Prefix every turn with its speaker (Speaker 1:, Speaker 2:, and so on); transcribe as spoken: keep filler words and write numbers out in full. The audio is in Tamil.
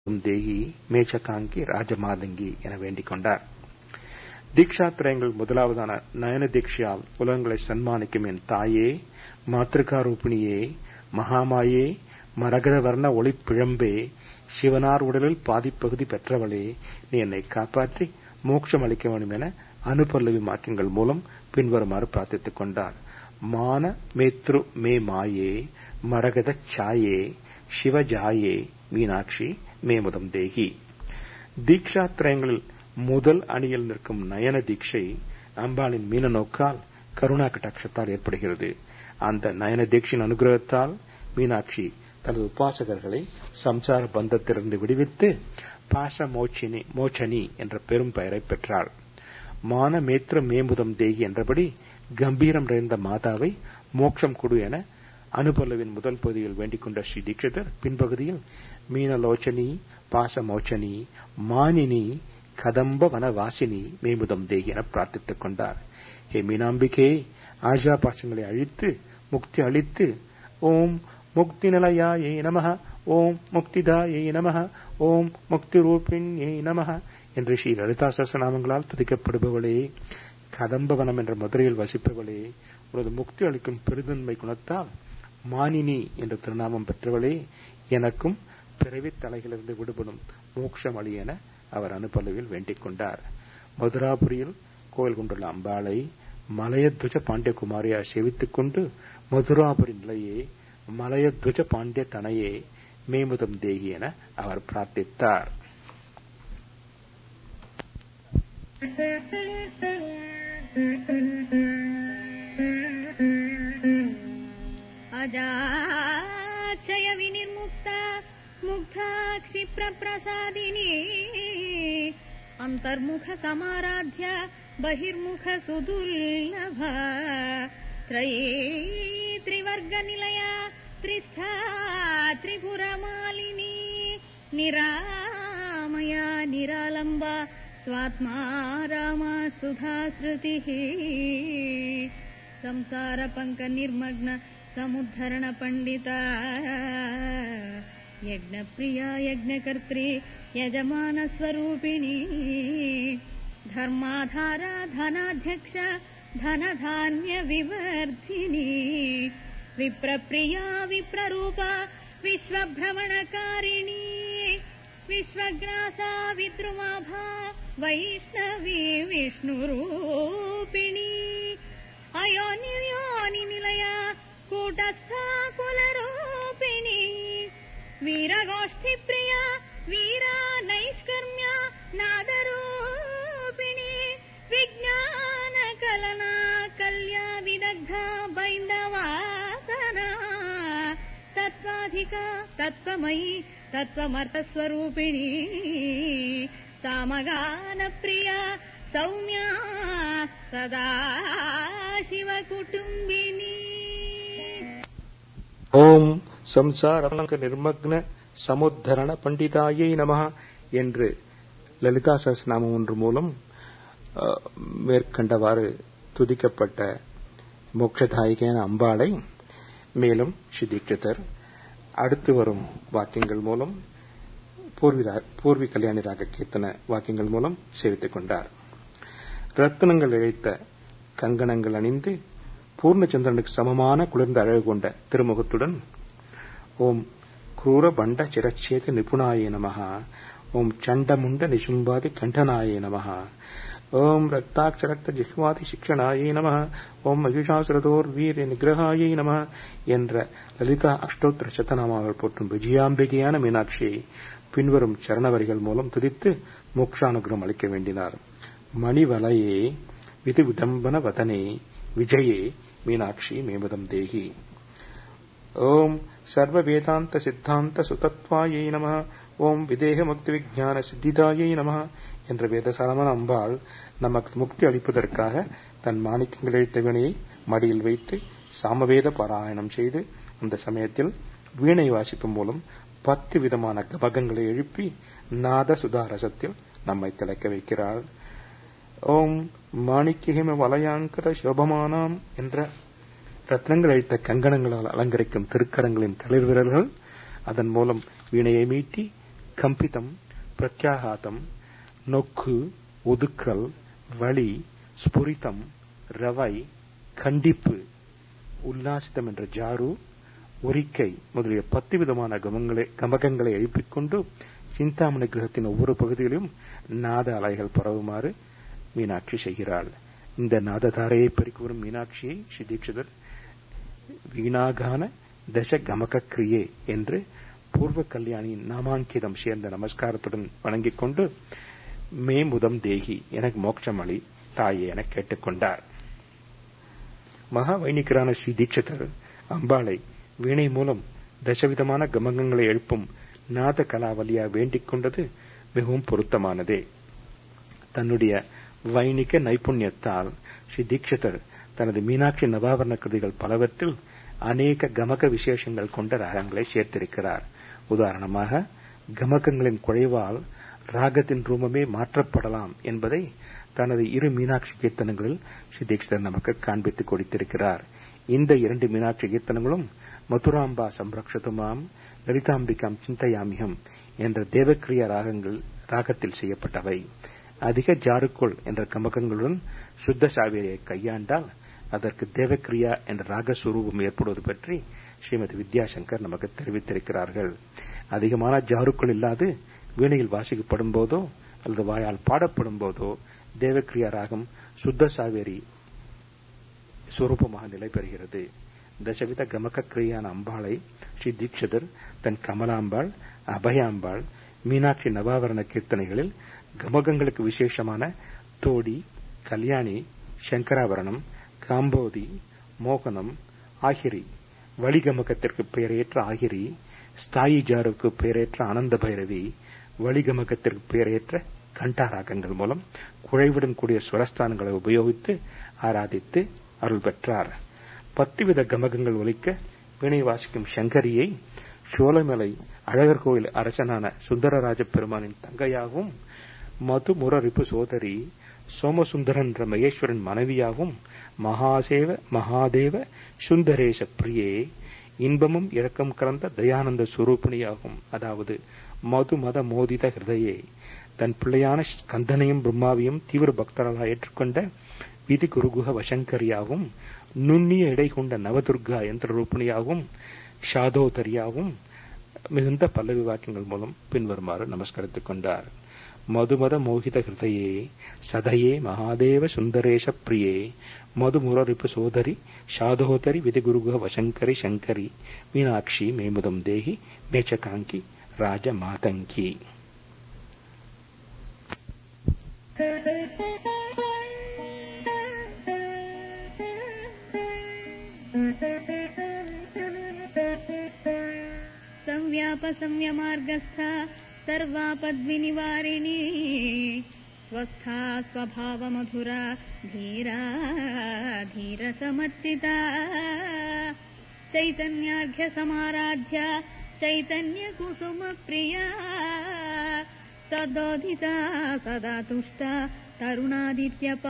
Speaker 1: தேகி மேச்சகாங்கி ராஜமாதங்கி என வேண்டிக் கொண்டார். தீக்ஷாத்திரயங்கள் முதலாவதான நயன தீட்சையால் உலகங்களை சன்மானிக்கும் என் தாயே, மாத்திருக்காரூபிணியே, மகாமாயே, மரகத வர்ண ஒளிப்பிழம்பே, சிவனார் உடலில் பாதிப்பகுதி பெற்றவளே, நீ என்னை காப்பாற்றி மோட்சம் அளிக்க வேண்டும் என அனுபல்லவி வாக்கியங்கள் மூலம் பின்வருமாறு பிரார்த்தித்துக் கொண்டார். மான மேத்ரு மே மாயே, மரகத சாயே, சிவஜாயே, மீனாட்சி மேமுதம் தேகி. தீக்ஷாத்திரயங்களில் முதல் அணியில் நிற்கும் நயன தீட்சை அம்பாளின் மீன நோக்கால் கருணா கட்டாட்சத்தால் ஏற்படுகிறது. அந்த நயன தீட்சின் அனுகிரகத்தால் மீனாட்சி தனது உபாசகர்களை சம்சார பந்தத்திலிருந்து விடுவித்து பாச மோச்சினி மோச்சனி என்ற பெரும் பெயரை பெற்றாள். மான மேத்ர மேமுதம் தேகி என்றபடி கம்பீரம் நிறைந்த மாதாவை மோட்சம் கொடு என அனுபல்லவின் முதல் பகுதியில் வேண்டிக் கொண்ட ஸ்ரீ தீட்சிதர் பின்பகுதியில் மீனலோச்சனி, பாசமோச்சனி, மானினி, கதம்ப வனவாசினி மேமுதம் தேகி என பிரார்த்தித்துக் கொண்டார். ஹே மீனாம்பிகே, ஆஜா பாசங்களை அழித்து முக்தி அளித்து ஓம் முக்தி நிலையாயே நமஹ, ஓம் முக்திதாயே நமஹ, ஓம் முக்தி ரூபிண்யே நமஹ என்று ஸ்ரீ லலிதா சஹஸ்ரநாமங்களால் துதிக்கப்படுபவளே, கதம்பவனம் என்ற மதுரையில் வசிப்பவளே, உனது முக்தி அளிக்கும் பெருதன்மை குணத்தால் மானினி என்ற திருநாமம் பெற்றவளே, எனக்கும் பிறவித் தலைகளிலிருந்து விடுபடும் மோட்சம் அளி என அவர் அனுபல்லவில் வேண்டிக் கொண்டார். மதுராபுரியில் கோயில் கொண்டுள்ள அம்பாளை மலையத்வஜ பாண்டியகுமாரியா சேவித்துக் கொண்டு மதுராபுரி நிலையே, மலையத்வஜ பாண்டிய தனையே, மேமுதம் தேகி என அவர் பிரார்த்தித்தார்.
Speaker 2: அஜாட்சய விநிர்முக்தா முக்தா க்ஷிப்ர பிரசாதினி அந்தர்முக சமாராத்ய பகிர்முக சுதுர்லப த்ரயே த்ரிவர்க நிலையா த்ரிஸ்தா திரிபுரமாலினி நிராமயா நிராலம்பா ஸ்வாத்மா ராமா சுதா ஸ்ருதிஹ संसार पंक निर्मग्न समुद्धरण पंडिता यज्ञ प्रिया यज्ञकर्त्री यजमान स्वरूपिणी धर्माधारा धनाध्यक्ष धन धान्य विवर्धिनी विप्रप्रिया विप्ररूपा विश्वभ्रमणकारिणी विश्वग्रासा विद्रुमाभा वैष्णवी विष्णुरूपिणी अयोनिर्योनि निलया कूटस्था कुलरूपिणी वीरगोष्ठी प्रिया वीरा नैष्कर्म्या नादरूपिणी विज्ञान कलना कल्या विदग्धा बैन्दवासना तत्त्वाधिका तत्त्वमयी तत्त्वमर्थस्वरूपिणी सामगान प्रिया सौम्या सदा शिव कुटुंबिनी.
Speaker 1: ஓம் சம்சார நிர்மக்ன சமுத்தரண பண்டிதாயை நமஹ என்று லலிதா சஹஸ்ரநாமம் ஒன்று மூலம் மேற்கண்டவாறு துதிக்கப்பட்ட மோட்சதாயிகையான அம்பாளை மேலும் ஸ்ரீ தீட்சிதர் அடுத்து வரும் வாக்கியங்கள் மூலம் பூர்வி கல்யாணி ராக கீர்த்தன வாக்கியங்கள் மூலம் சேவித்துக் கொண்டார். ரத்தினங்கள் இழைத்த கங்கணங்கள் அணிந்து பூர்ணச்சந்திரனுக்கு சமமான குளிர்ந்த அழகு கொண்ட திருமுகத்துடன் ஓம் क्रूर बंड चिरच्छेद निपुणाय नमः, ओम चंडमुंड निशुंबादि कंठनाय नमः, ओम रक्ताक्षरक्त जिह्वादि शिक्षणाय नमः, ओम महिषासुरदोर वीर निग्रहाय नमः என்ற லலிதா அஷ்டோத்திர சத்தநாமாவில் போற்றும் விஜயாம்பிகையான மீனாட்சியை பின்வரும் சரணவரிகள் மூலம் துதித்து மோட்சானுகிரகம் அளிக்க வேண்டினார். மணிவலையே விது விடம்பன வதனே விஜயே மீனாட்சி மேமுதம் தேகி. ஓம் சர்வ வேதாந்த சித்தாந்த சுதத்வாயை நம, ஓம் விதேக முக்தி விஜான சித்திதாயை நம என்ற வேதசாரமான அம்பாள் நமக்கு முக்தி அளிப்பதற்காக தன் மாணிக்கங்கள் எழுத்த வீணையை மடியில் வைத்து சாமவேத பாராயணம் செய்து அந்த சமயத்தில் வீணை வாசிப்பு மூலம் பத்து விதமான கபகங்களை எழுப்பி நாத சுதாரசத்தில் நம்மை திளைக்க வைக்கிறாள். ஓம் மாணிக்கியம வலயாங்கர சோபமானாம் என்ற ரத்னங்கள் அழித்த கங்கணங்களால் அலங்கரிக்கும் திருக்கரங்களின் தளிர் விரல்கள் அதன் மூலம் வீணையை மீட்டி கம்பிதம், பிரத்யாகாதம், நொக்கு, ஒதுக்கல், வழி, ஸ்புரிதம், ரவை, கண்டிப்பு, உல்லாசிதம் என்ற ஜாரு, ஒரிக்கை முதலிய பத்து விதமான கமங்களை கமகங்களை எழுப்பிக் கொண்டு சிந்தாமணி கிரகத்தின் ஒவ்வொரு பகுதியிலும் நாத அலைகள் பரவுமாறு மீனாட்சி செய்கிறாள். இந்த நாததாரையை பெருக்கி வரும் மீனாட்சியை ஸ்ரீ தீட்சிதர் வீணாகான தச கமக கிரியே என்று பூர்வ கல்யாணியின் நாமாங்கிதம் சேர்ந்த நமஸ்காரத்துடன் வணங்கிக் கொண்டு மே முதம் தேகி எனக்கு மோட்சமளி தாயே என கேட்டுக்கொண்டார். மகா வைணிகரான ஸ்ரீ தீட்சிதர் அம்பாளை வீணை மூலம் தசவிதமான கமகங்களை எழுப்பும் நாத கலாவலியா வேண்டிக் கொண்டது மிகவும் பொருத்தமானதே. தன்னுடைய வைணிக நைபுண்ணியத்தால் ஸ்ரீ தீட்சிதர் தனது மீனாட்சி நவாவரண கிருதிகள் பலவற்றில் அநேக கமக விசேஷங்கள் கொண்ட ராகங்களை சேர்த்திருக்கிறார். உதாரணமாக, கமகங்களின் குழைவால் ராகத்தின் ரூபமே மாற்றப்படலாம் என்பதை தனது இரு மீனாட்சி கீர்த்தனங்களில் ஸ்ரீ தீட்சிதர் நமக்கு காண்பித்துக் கொடுத்திருக்கிறார். இந்த இரண்டு மீனாட்சி கீர்த்தனங்களும் மதுராம்பா சம்ரக்ஷதுமாம் லலிதாம்பிகாம் சிந்தையாமிகம் என்ற தேவக்கிரியா ராகங்கள் ராகத்தில் செய்யப்பட்டவை. அதிக ஜாருக்குள் என்ற கமகங்களுடன் சுத்த சாவேரியை கையாண்டால் அதற்கு தேவக்கிரியா என்ற ராகஸ்வரூபம் ஏற்படுவது பற்றி ஸ்ரீமதி வித்யாசங்கர் நமக்கு தெரிவித்திருக்கிறார்கள். அதிகமான ஜாருக்குள் இல்லாது வீணையில் வாசிக்கப்படும் போதோ அல்லது வாயால் பாடப்படும் போதோ தேவக்கிரியா ராகம் சுத்த சாவேரி சுரூபமாக நிலை பெறுகிறது. தசவித கமக கிரியான அம்பாளை ஸ்ரீ தீட்சிதர் தன் கமலாம்பாள், அபயாம்பாள், மீனாட்சி நவாவரண கீர்த்தனைகளில் கமகங்களுக்கு விசேஷமான தோடி, கல்யாணி, சங்கராபரணம், காம்போதி, மோகனம், ஆகிரி, வழிகமகத்திற்கு பெயரேற்ற ஆகிரி, ஸ்தாயி ஜாருக்கு பெயரேற்ற ஆனந்த பைரவி, வழிகமகத்திற்கு பெயரேற்ற கண்டாராகங்கள் மூலம் குழைவுடன் கூடிய சுரஸ்தானங்களை உபயோகித்து ஆராதித்து அருள் பெற்றார். பத்து வித கமகங்கள் ஒலிக்க வீணை வாசிக்கும் சங்கரியை சோலைமலை அழகர் கோயில் அரசனான சுந்தரராஜ பெருமானின் தங்கையாகவும், மதுமுர ரிப்பு சோதரி சோமசுந்தரன் என்ற மகேஸ்வரன் மனைவியாகவும், மகாசேவ மகாதேவ சுந்தரேச பிரியே இன்பமும் இரக்கம் கலந்த தயானந்த சுரூபிணியாகும், அதாவது மது மத மோதித ஹிருதயே தன் பிள்ளையான ஸ்கந்தனையும் பிரம்மாவையும் தீவிர பக்தர்களாக ஏற்றுக்கொண்ட விதி குருகுக வசங்கரியாகவும், நுண்ணிய இடை கொண்ட நவதுர்கா யந்திர ரூபிணியாகவும், ஷாதோதரியாகவும் மிகுந்த பல்லவி வாக்கியங்கள் மூலம் பின்வருமாறு நமஸ்கரித்துக் கொண்டார். மதுமத மோகித ஹிருதயே சதயே மகாதேவ சுந்தரேஷ பிரியே மதுமுரரிப்பு சோதரி ஷாதோதரி விதிகுருகுக வசங்கரி சங்கரி மீனாட்சி மேமுதம் தேகி மேச்சகாங்கி ராஜ மாதங்கி.
Speaker 2: संव्याप संयमार्गस्था सर्वापद्विनिवारिणी स्वस्था स्वभाव मधुरा धीरा धीर समर्चिता चैतन्यार्घ्य समाराध्या चैतन्य कुसुम प्रिया सदोदिता सदा तुष्टा तरुणादित्य